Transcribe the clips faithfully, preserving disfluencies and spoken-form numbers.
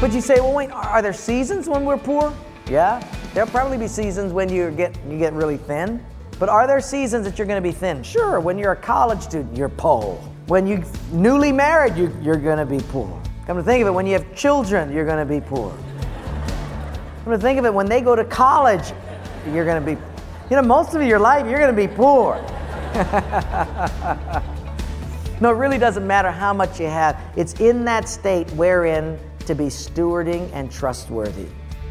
But you say, well, wait, are there seasons when we're poor? Yeah, there'll probably be seasons when you get you get really thin. But are there seasons that you're going to be thin? Sure, when you're a college student, you're poor. When you're newly married, you, you're going to be poor. Come to think of it, when you have children, you're going to be poor. Come to think of it, when they go to college, you're going to be, you know, most of your life, you're going to be poor. No, it really doesn't matter how much you have. It's in that state wherein to be stewarding and trustworthy.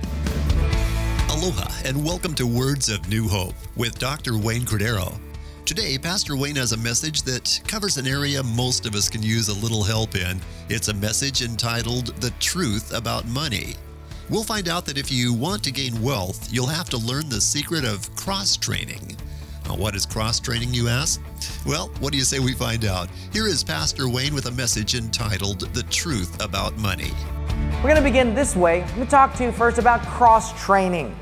Aloha and welcome to Words of New Hope with Doctor Wayne Cordero. Today, Pastor Wayne has a message that covers an area most of us can use a little help in. It's a message entitled The Truth About Money. We'll find out that if you want to gain wealth, you'll have to learn the secret of cross-training. Now, what is cross-training, you ask? Well, what do you say we find out? Here is Pastor Wayne with a message entitled The Truth About Money. We're going to begin this way. Let me talk to you first about cross-training.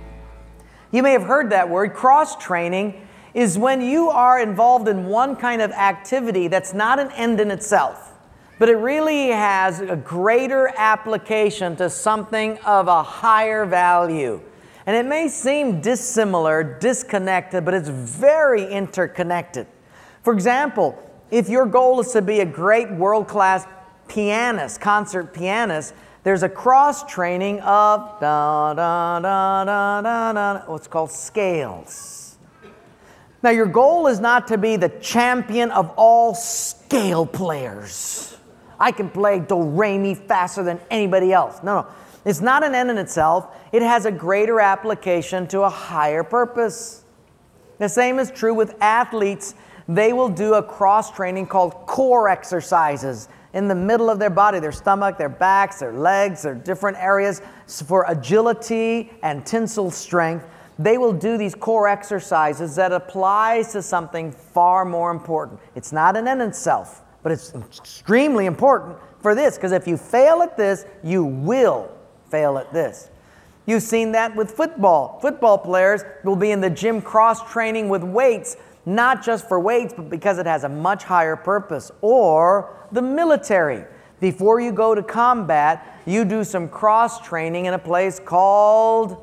You may have heard that word. Cross-training is when you are involved in one kind of activity that's not an end in itself, but it really has a greater application to something of a higher value. And it may seem dissimilar, disconnected, but it's very interconnected. For example, if your goal is to be a great world-class pianist, concert pianist, there's a cross-training of da, da, da, da, da, da, what's called scales. Now, your goal is not to be the champion of all scale players. I can play do, re, mi faster than anybody else. No, no. It's not an end in itself. It has a greater application to a higher purpose. The same is true with athletes. They will do a cross-training called core exercises in the middle of their body, their stomach, their backs, their legs, their different areas for agility and tensile strength. They will do these core exercises that applies to something far more important. It's not an end in itself, but it's extremely important for this, because if you fail at this, you will fail at this. You've seen that with football. Football players will be in the gym cross-training with weights, not just for weights, but because it has a much higher purpose. Or the military. Before you go to combat, you do some cross-training in a place called,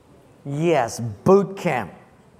yes, boot camp.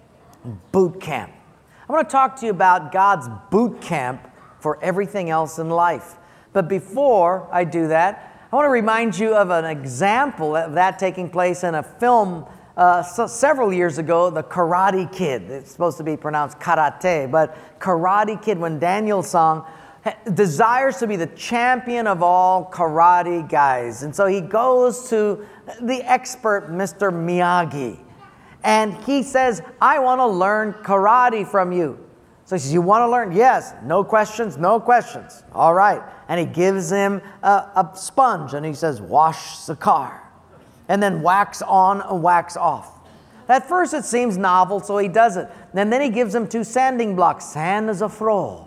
Boot camp. I want to talk to you about God's boot camp for everything else in life. But before I do that, I want to remind you of an example of that taking place in a film uh, so several years ago, The Karate Kid. It's supposed to be pronounced karate, but Karate Kid, when Daniel San desires to be the champion of all karate guys. And so he goes to the expert, Mister Miyagi, and he says, I want to learn karate from you. So he says, you want to learn? Yes. No questions, no questions. All right. And he gives him a, a sponge, and he says, wash the car. And then wax on and wax off. At first it seems novel, so he does it. And then he gives him two sanding blocks. Sand is a fro.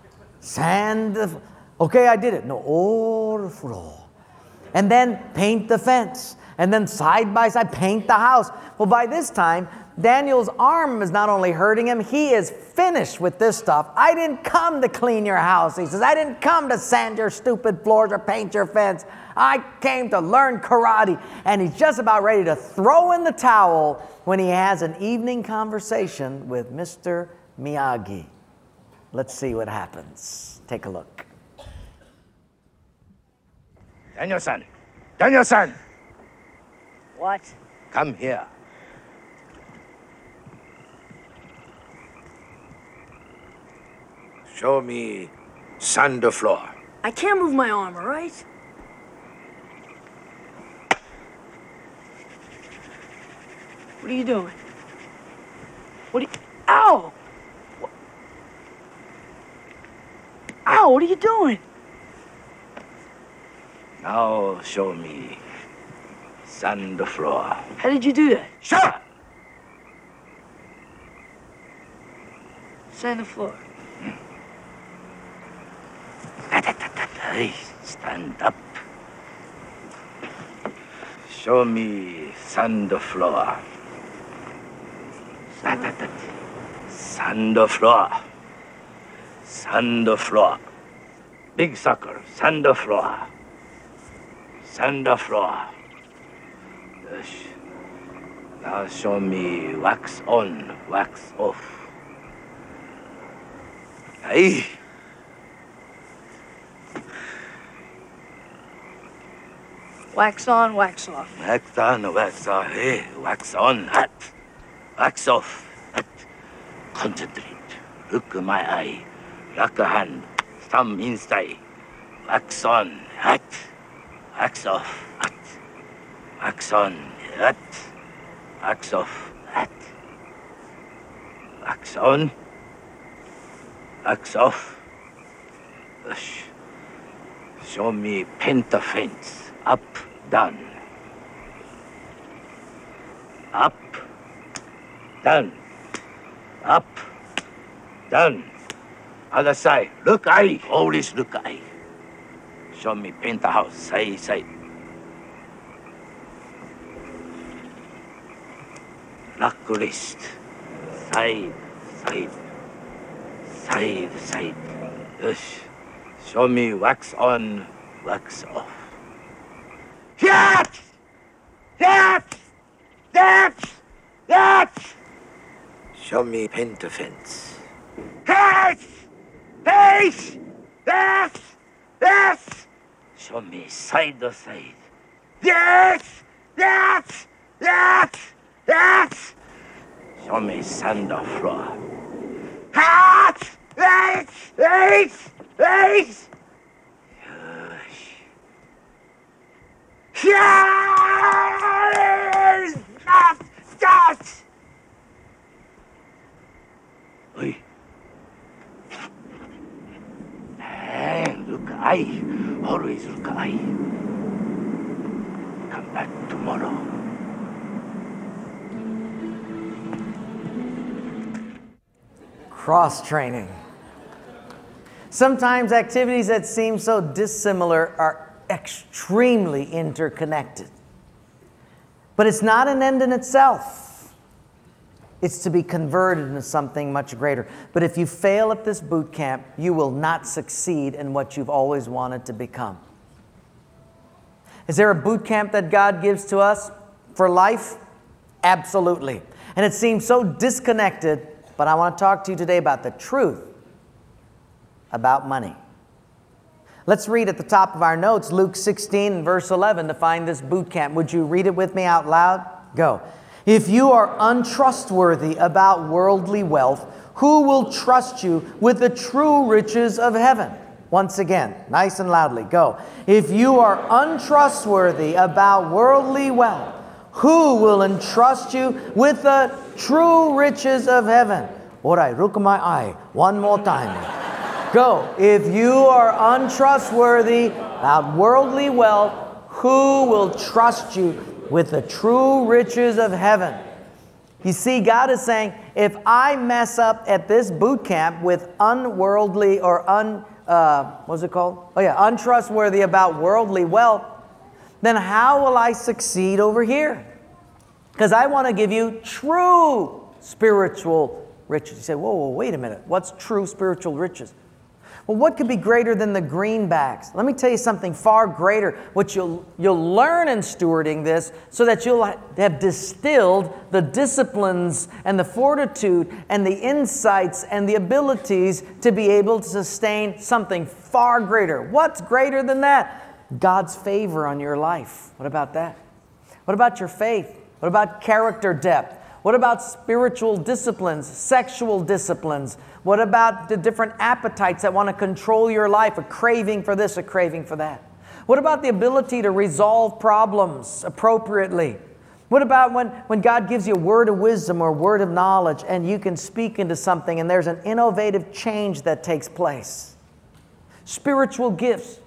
Sand, okay, I did it. No, or fro. And then paint the fence. And then side by side, paint the house. Well, by this time, Daniel's arm is not only hurting him, he is finished with this stuff. I didn't come to clean your house. He says, I didn't come to sand your stupid floors or paint your fence. I came to learn karate. And he's just about ready to throw in the towel when he has an evening conversation with Mister Miyagi. Let's see what happens. Take a look. Daniel-san. Daniel-san. What? Come here. Show me sand the floor. I can't move my arm, all right? What are you doing? What are you... Ow! What? Ow, what are you doing? Now show me sand the floor. How did you do that? Shut up! Sand the floor. Stand up. Show me sand the floor. Sand the floor. Sand the floor. Big sucker, sand the floor. sand the floor. Yes. Now show me wax on, wax off. Hey. Wax on, wax off. Wax on, wax off. Hey, wax on, hot. Wax off, hot. Concentrate. Look at my eye. Lock a hand. Thumb inside. Wax on, hot. Wax off, hot. Wax on, hot. Wax off, hot. Wax on. Wax off. Yes. Show me penta fence. Up, down. Up, down. Up, down. Other side. Look eye. Always look eye. Show me paint the house. Side, side. Lock wrist. Side, side. Side, side. Yes. Show me wax on, wax off. That! That! That! That! Show me paint the fence. That! That! That! That! Show me side to side. That! That! That! That! Show me sand the floor. That! That! That! That! Yes! That! That! Oi. Hey, look eye. Always look eye. Come back tomorrow. Cross-training. Sometimes activities that seem so dissimilar are extremely interconnected. But it's not an end in itself. It's to be converted into something much greater. But if you fail at this boot camp, you will not succeed in what you've always wanted to become. Is there a boot camp that God gives to us for life? Absolutely. And it seems so disconnected, but I want to talk to you today about the truth about money. Let's read at the top of our notes, Luke sixteen and verse eleven, to find this boot camp. Would you read it with me out loud? Go. If you are untrustworthy about worldly wealth, who will trust you with the true riches of heaven? Once again, nice and loudly, go. If you are untrustworthy about worldly wealth, who will entrust you with the true riches of heaven? Orai, rukumai ai. One more time. Go. If you are untrustworthy about worldly wealth, who will trust you with the true riches of heaven? You see, God is saying, if I mess up at this boot camp with unworldly or un, uh, what's it called? Oh yeah, untrustworthy about worldly wealth, then how will I succeed over here? Because I want to give you true spiritual riches. You say, whoa, whoa, wait a minute. What's true spiritual riches? Well, what could be greater than the greenbacks? Let me tell you something far greater, which you'll, you'll learn in stewarding this so that you'll have distilled the disciplines and the fortitude and the insights and the abilities to be able to sustain something far greater. What's greater than that? God's favor on your life. What about that? What about your faith? What about character depth? What about spiritual disciplines, sexual disciplines? What about the different appetites that want to control your life, a craving for this, a craving for that? What about the ability to resolve problems appropriately? What about when, when God gives you a word of wisdom or a word of knowledge and you can speak into something and there's an innovative change that takes place? Spiritual gifts.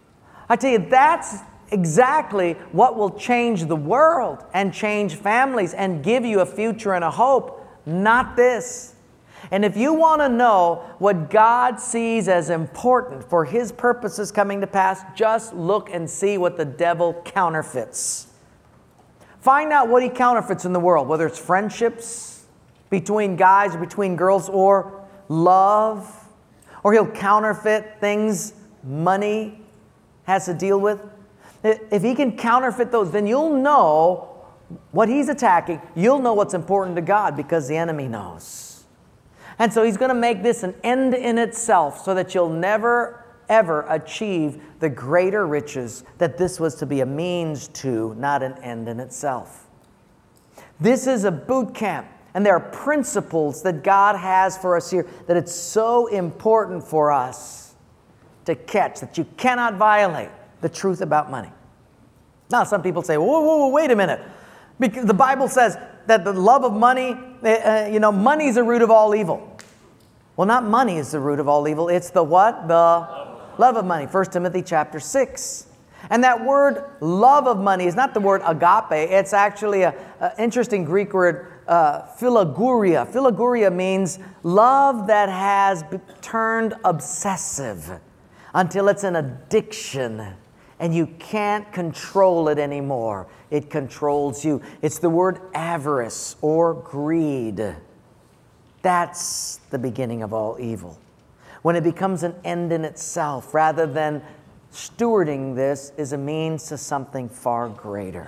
I tell you, that's exactly what will change the world and change families and give you a future and a hope, not this. And if you want to know what God sees as important for His purposes coming to pass, just look and see what the devil counterfeits. Find out what he counterfeits in the world, whether it's friendships between guys or between girls, or love, or he'll counterfeit things money has to deal with. if he can counterfeit those, then you'll know what he's attacking. You'll know what's important to God because the enemy knows. And so he's going to make this an end in itself so that you'll never, ever achieve the greater riches that this was to be a means to, not an end in itself. This is a boot camp. And there are principles that God has for us here that it's so important for us to catch, that you cannot violate the truth about money. Now, some people say, whoa, whoa, whoa, wait a minute. Because the Bible says that the love of money, uh, you know, money is the root of all evil. Well, not money is the root of all evil. It's the what? The love of money. First Timothy chapter six. And that word love of money is not the word agape. It's actually an interesting Greek word, uh, philaguria. Philaguria means love that has turned obsessive until it's an addiction and you can't control it anymore. It controls you. It's the word avarice or greed. That's the beginning of all evil. When it becomes an end in itself rather than stewarding this is a means to something far greater.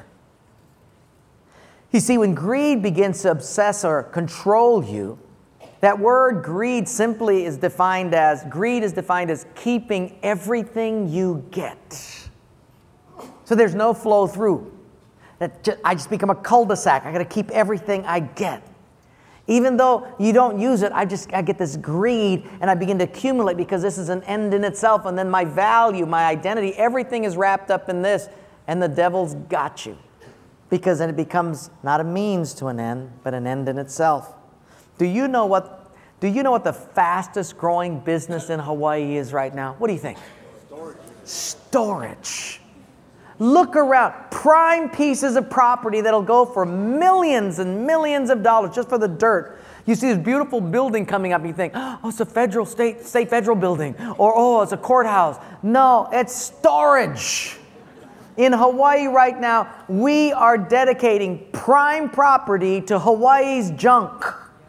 You see, when greed begins to obsess or control you, that word greed simply is defined as, greed is defined as keeping everything you get. So there's no flow through. That just, I just become a cul-de-sac. I got to keep everything I get. Even though you don't use it, I just I get this greed and I begin to accumulate because this is an end in itself. And then my value, my identity, everything is wrapped up in this. And the devil's got you. Because then it becomes not a means to an end, but an end in itself. Do you know what, do you know what the fastest growing business in Hawaii is right now? What do you think? Storage. Storage. Look around. Prime pieces of property that'll go for millions and millions of dollars just for the dirt. You see this beautiful building coming up and you think, oh, it's a federal, state, state federal building. Or, oh, it's a courthouse. No, it's storage. In Hawaii right now, we are dedicating prime property to Hawaii's junk.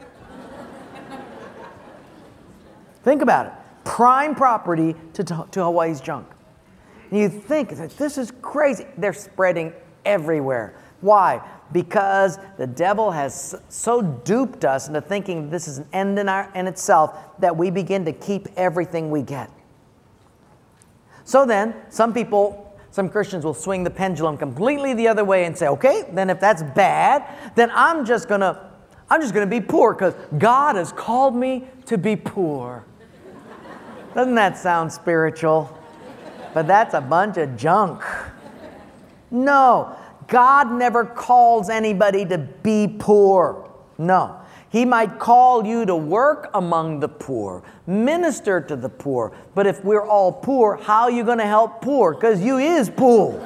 Think about it. Prime property to, to, to Hawaii's junk. And you think that this is crazy. They're spreading everywhere. Why? Because the devil has so duped us into thinking this is an end in, our, in itself that we begin to keep everything we get. So then, some people, some Christians will swing the pendulum completely the other way and say, okay, then if that's bad, then I'm just gonna, I'm just gonna be poor because God has called me to be poor. Doesn't that sound spiritual? But that's a bunch of junk. No, God never calls anybody to be poor. No. He might call you to work among the poor, minister to the poor. But if we're all poor, how are you going to help poor? Because you is poor.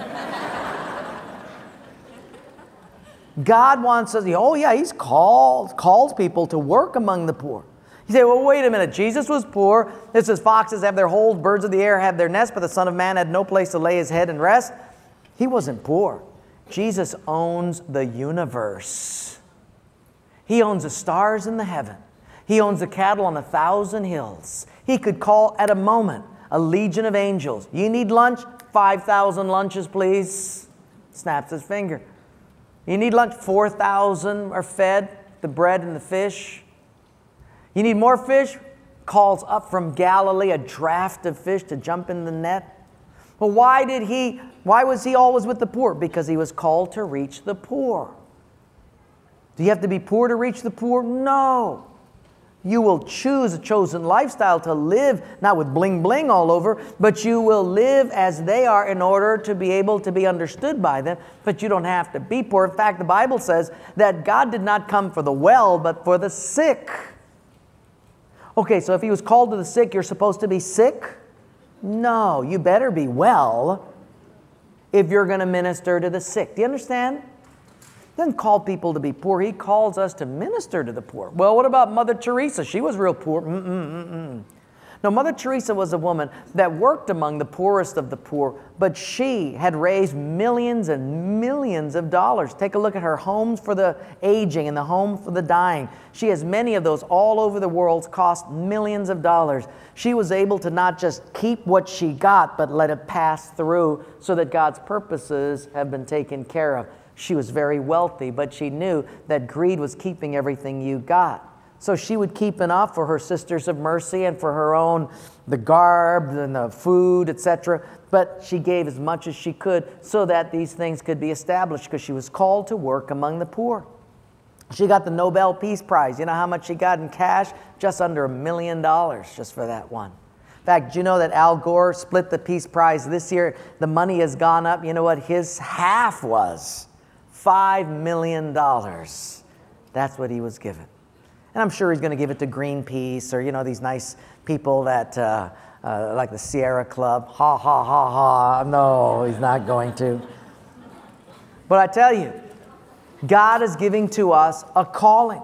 God wants us, oh yeah, He's called, calls people to work among the poor. You say, well, wait a minute. Jesus was poor. This is foxes have their holes, birds of the air have their nests, but the Son of Man had no place to lay His head and rest. He wasn't poor. Jesus owns the universe. He owns the stars in the heaven. He owns the cattle on a thousand hills. He could call at a moment a legion of angels. You need lunch? five thousand lunches, please. Snaps his finger. You need lunch? four thousand are fed, the bread and the fish. You need more fish? Calls up from Galilee a draft of fish to jump in the net. Well, why did he, why was he always with the poor? Because he was called to reach the poor. Do you have to be poor to reach the poor? No. You will choose a chosen lifestyle to live, not with bling bling all over, but you will live as they are in order to be able to be understood by them. But you don't have to be poor. In fact, the Bible says that God did not come for the well, but for the sick. Okay, so if He was called to the sick, you're supposed to be sick? No, you better be well if you're going to minister to the sick. Do you understand? He doesn't call people to be poor. He calls us to minister to the poor. Well, what about Mother Teresa? She was real poor. Mm-mm-mm-mm. No, Mother Teresa was a woman that worked among the poorest of the poor, but she had raised millions and millions of dollars. Take a look at her homes for the aging and the home for the dying. She has many of those all over the world, cost millions of dollars. She was able to not just keep what she got, but let it pass through so that God's purposes have been taken care of. She was very wealthy, but she knew that greed was keeping everything you got. So she would keep enough for her Sisters of Mercy and for her own, the garb and the food, et cetera. But she gave as much as she could so that these things could be established, because she was called to work among the poor. She got the Nobel Peace Prize. You know how much she got in cash? Just under a million dollars just for that one. In fact, do you know that Al Gore split the Peace Prize this year? The money has gone up. You know what his half was? Five million dollars. That's what he was given. And I'm sure he's going to give it to Greenpeace or, you know, these nice people that, uh, uh, like the Sierra Club. Ha, ha, ha, ha. No, he's not going to. But I tell you, God is giving to us a calling.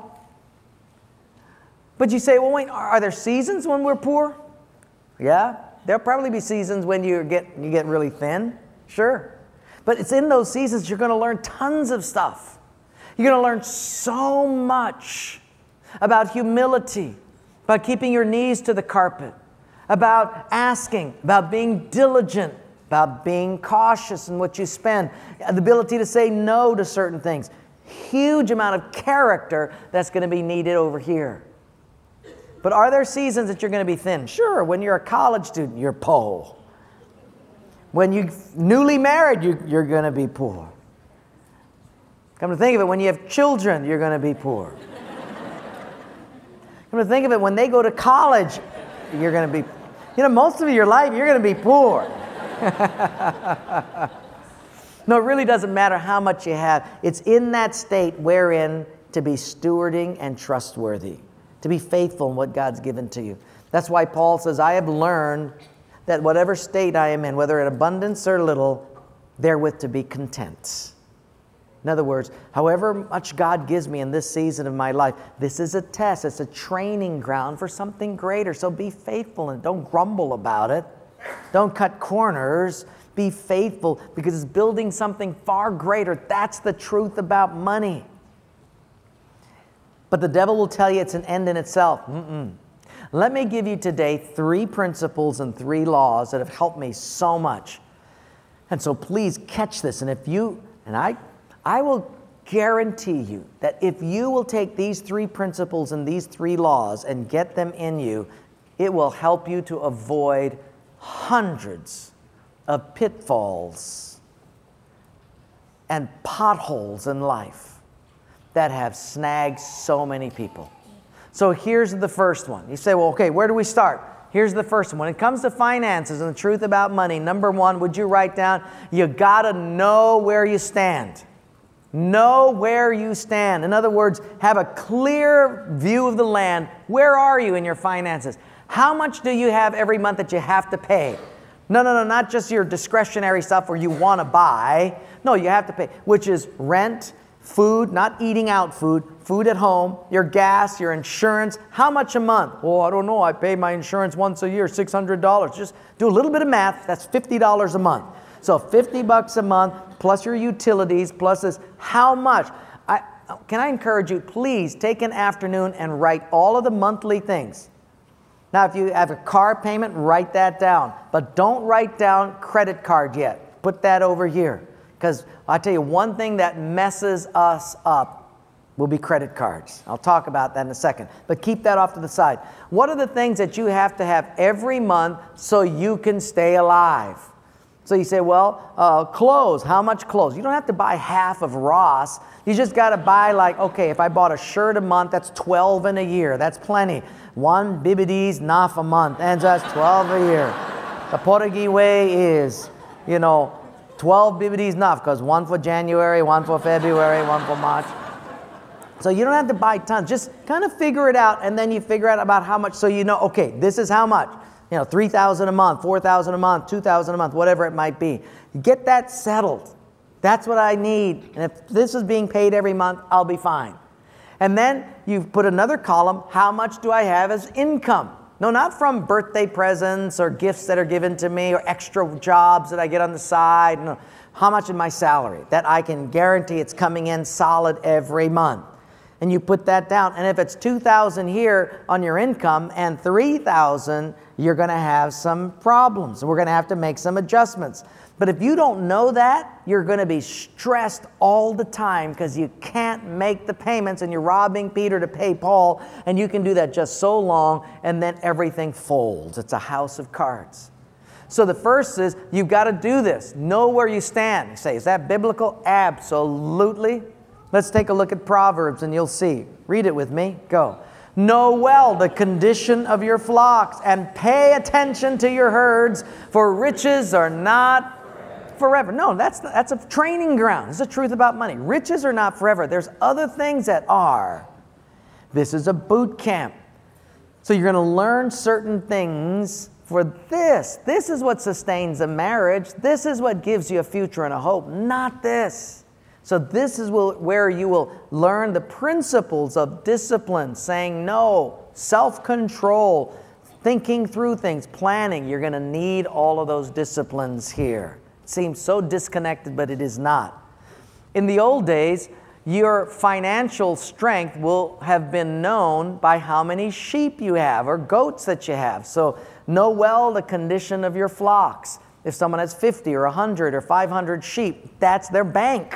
But you say, well, wait, are there seasons when we're poor? Yeah, there'll probably be seasons when you get, you get really thin. Sure. But it's in those seasons you're going to learn tons of stuff. You're going to learn so much about humility, about keeping your knees to the carpet, about asking, about being diligent, about being cautious in what you spend, the ability to say no to certain things. Huge amount of character that's going to be needed over here. But are there seasons that you're going to be thin? Sure, when you're a college student, you're poor. When you're newly married, you, you're going to be poor. Come to think of it, when you have children, you're going to be poor. Come to think of it, when they go to college, you're going to be, you know, most of your life, you're going to be poor. No, it really doesn't matter how much you have. It's in that state wherein to be stewarding and trustworthy, to be faithful in what God's given to you. That's why Paul says, I have learned that whatever state I am in, whether in abundance or little, therewith to be content. In other words, however much God gives me in this season of my life, this is a test. It's a training ground for something greater. So be faithful and don't grumble about it. Don't cut corners. Be faithful because it's building something far greater. That's the truth about money. But the devil will tell you it's an end in itself. Mm-mm. Let me give you today three principles and three laws that have helped me so much. And so please catch this. And if you, and I, I will guarantee you that if you will take these three principles and these three laws and get them in you, it will help you to avoid hundreds of pitfalls and potholes in life that have snagged so many people. So here's the first one. You say, well, okay, where do we start? Here's the first one. When it comes to finances and the truth about money, number one, would you write down, you gotta know where you stand. Know where you stand. In other words, have a clear view of the land. Where are you in your finances? How much do you have every month that you have to pay? No, no, no, not just your discretionary stuff where you want to buy. No, you have to pay, which is rent, food, not eating out food, food at home, your gas, your insurance. How much a month? Oh, I don't know. I pay my insurance once a year, six hundred dollars. Just do a little bit of math. That's fifty dollars a month. So fifty bucks a month plus your utilities plus this. How much? I, can I encourage you, please take an afternoon and write all of the monthly things. Now, if you have a car payment, write that down. But don't write down credit card yet. Put that over here. Because I'll tell you, one thing that messes us up will be credit cards. I'll talk about that in a second. But keep that off to the side. What are the things that you have to have every month so you can stay alive? So you say, well, uh, clothes. How much clothes? You don't have to buy half of Ross. You just got to buy like, okay, if I bought a shirt a month, that's twelve in a year. That's plenty. One Bibides Naf a month, and that's twelve a year. The Portuguese way is, you know, twelve Bibides Naf, because one for January, one for February, one for March. So you don't have to buy tons. Just kind of figure it out, and then you figure out about how much, so you know, okay, this is how much. You know, three thousand dollars a month, four thousand dollars a month, two thousand dollars a month, whatever it might be. Get that settled. That's what I need. And if this is being paid every month, I'll be fine. And then you put another column, how much do I have as income? No, not from birthday presents or gifts that are given to me or extra jobs that I get on the side. No. How much is my salary? That I can guarantee it's coming in solid every month. And you put that down. And if it's two thousand dollars here on your income and three thousand dollars, you're going to have some problems. We're going to have to make some adjustments. But if you don't know that, you're going to be stressed all the time because you can't make the payments and you're robbing Peter to pay Paul, and you can do that just so long and then everything folds. It's a house of cards. So the first is you've got to do this. Know where you stand. You say, is that biblical? Absolutely. Let's take a look at Proverbs and you'll see. Read it with me. Go. Know well the condition of your flocks and pay attention to your herds, for riches are not forever. No, that's, that's a training ground. It's the truth about money. Riches are not forever. There's other things that are. This is a boot camp. So you're going to learn certain things for this. This is what sustains a marriage. This is what gives you a future and a hope, not this. So this is where you will learn the principles of discipline, saying no, self-control, thinking through things, planning. You're going to need all of those disciplines here. It seems so disconnected, but it is not. In the old days, your financial strength will have been known by how many sheep you have or goats that you have. So know well the condition of your flocks. If someone has fifty or one hundred or five hundred sheep, that's their bank.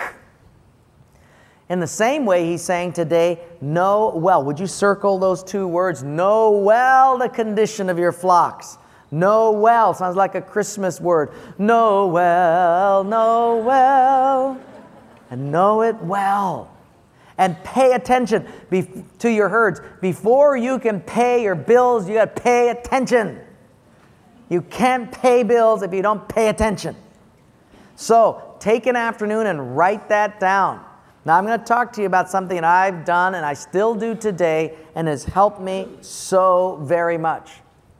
In the same way, he's saying today, know well. Would you circle those two words? Know well the condition of your flocks. Know well. Sounds like a Christmas word. Know well, know well, and know it well. And pay attention be- to your herds. Before you can pay your bills, you got to pay attention. You can't pay bills if you don't pay attention. So take an afternoon and write that down. Now, I'm going to talk to you about something that I've done and I still do today and has helped me so very much.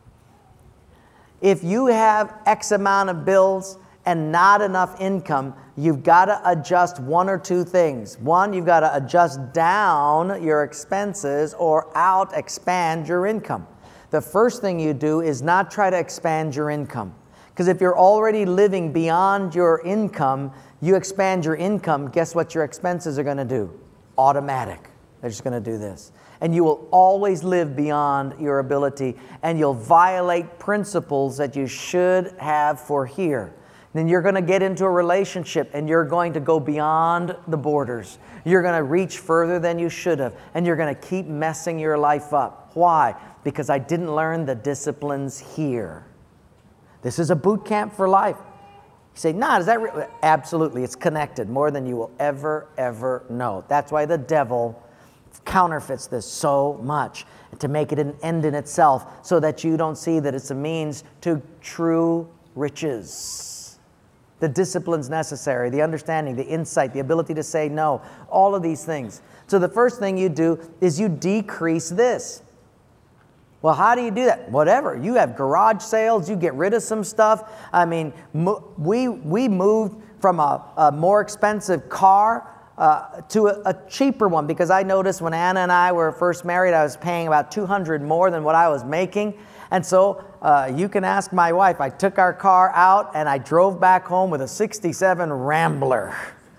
If you have X amount of bills and not enough income, you've got to adjust one or two things. One, you've got to adjust down your expenses or out expand your income. The first thing you do is not try to expand your income. Because if you're already living beyond your income, you expand your income, guess what your expenses are going to do? Automatic. They're just going to do this. And you will always live beyond your ability, and you'll violate principles that you should have for here. Then you're going to get into a relationship, and you're going to go beyond the borders. You're going to reach further than you should have, and you're going to keep messing your life up. Why? Because I didn't learn the disciplines here. This is a boot camp for life. You say, nah, is that real? Absolutely, it's connected more than you will ever, ever know. That's why the devil counterfeits this so much, to make it an end in itself, so that you don't see that it's a means to true riches. The disciplines necessary, the understanding, the insight, the ability to say no, all of these things. So the first thing you do is you decrease this. Well, how do you do that? Whatever. You have garage sales. You get rid of some stuff. I mean, mo- we we moved from a, a more expensive car uh, to a, a cheaper one, because I noticed when Anna and I were first married, I was paying about two hundred dollars more than what I was making. And so uh, you can ask my wife. I took our car out and I drove back home with a sixty-seven Rambler.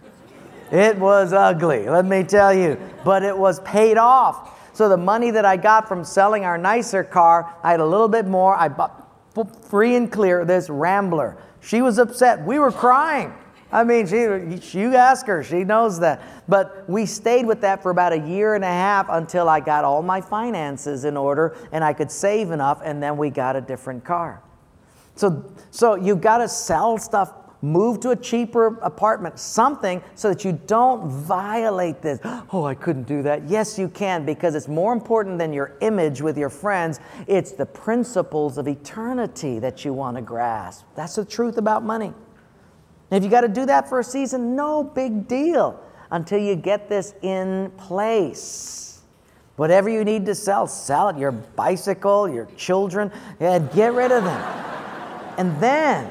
It was ugly, let me tell you, but it was paid off. So the money that I got from selling our nicer car, I had a little bit more. I bought free and clear this Rambler. She was upset. We were crying. I mean, she, you ask her, she knows that. But we stayed with that for about a year and a half until I got all my finances in order and I could save enough, and then we got a different car. So, so you've got to sell stuff. Move to a cheaper apartment, something, so that you don't violate this. Oh, I couldn't do that. Yes, you can, because it's more important than your image with your friends. It's the principles of eternity that you want to grasp. That's the truth about money. And if you got to do that for a season, no big deal until you get this in place. Whatever you need to sell, sell it. Your bicycle, your children, yeah, get rid of them. And then...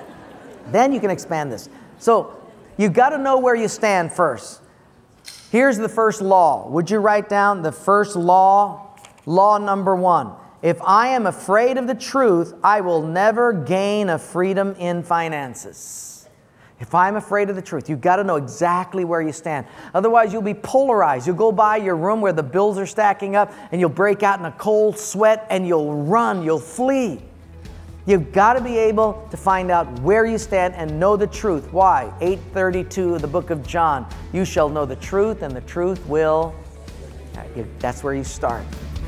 Then you can expand this. So you've got to know where you stand first. Here's the first law. Would you write down the first law? Law number one. If I am afraid of the truth, I will never gain a freedom in finances. If I'm afraid of the truth, you've got to know exactly where you stand. Otherwise, you'll be polarized. You'll go by your room where the bills are stacking up, and you'll break out in a cold sweat, and you'll run, you'll flee. You've got to be able to find out where you stand and know the truth. Why? eight thirty-two of the book of John. You shall know the truth, and the truth will... That's where you start.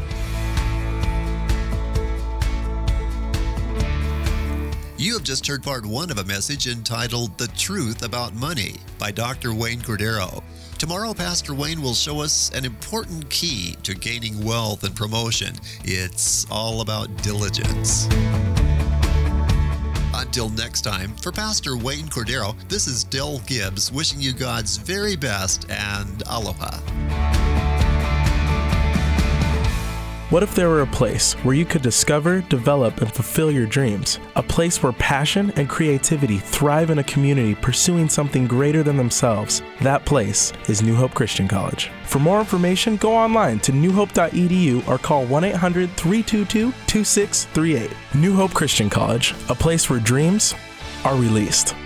You have just heard part one of a message entitled The Truth About Money by Doctor Wayne Cordeiro. Tomorrow, Pastor Wayne will show us an important key to gaining wealth and promotion. It's all about diligence. Until next time, for Pastor Wayne Cordeiro, this is Del Gibbs wishing you God's very best and aloha. What if there were a place where you could discover, develop, and fulfill your dreams? A place where passion and creativity thrive in a community pursuing something greater than themselves. That place is New Hope Christian College. For more information, go online to new hope dot e d u or call one eight hundred, three two two, two six three eight. New Hope Christian College, a place where dreams are released.